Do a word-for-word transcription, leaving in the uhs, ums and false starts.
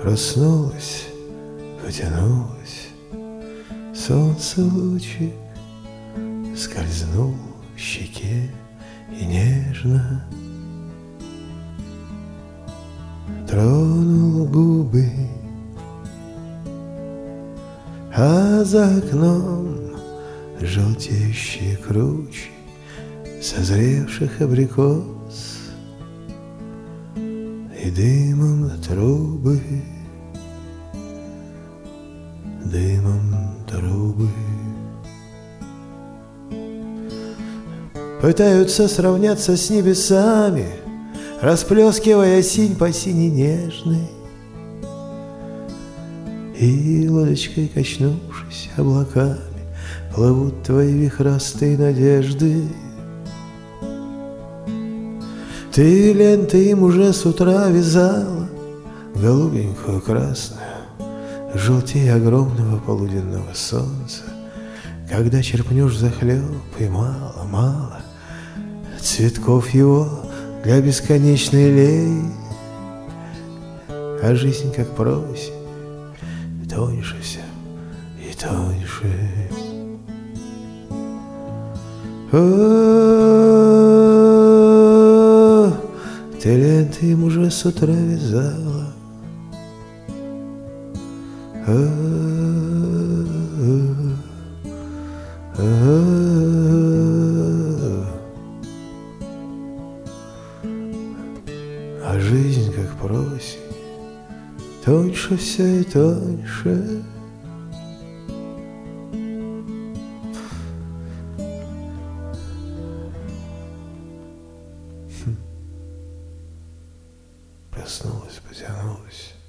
Проснулась, потянулась, солнце лучик скользнул в щеке и нежно тронул губы, а за окном желтеющие кручи созревших абрикос и дымом трубы, дымом трубы пытаются сравняться с небесами, расплескивая синь по сине нежной. И лодочкой качнувшись облаками плывут твои вихрастые надежды. Ты ленты им уже с утра вязала, голубенькую, красную, желтее огромного полуденного солнца. Когда черпнешь захлеб, и мало, мало цветков его для бесконечной лей, а жизнь, как просит, тоньше все и тоньше. О, ты ленты им уже с утра вязала. О, о, а жизнь, как просит, тоньше все и тоньше. Проснулась, потянулась,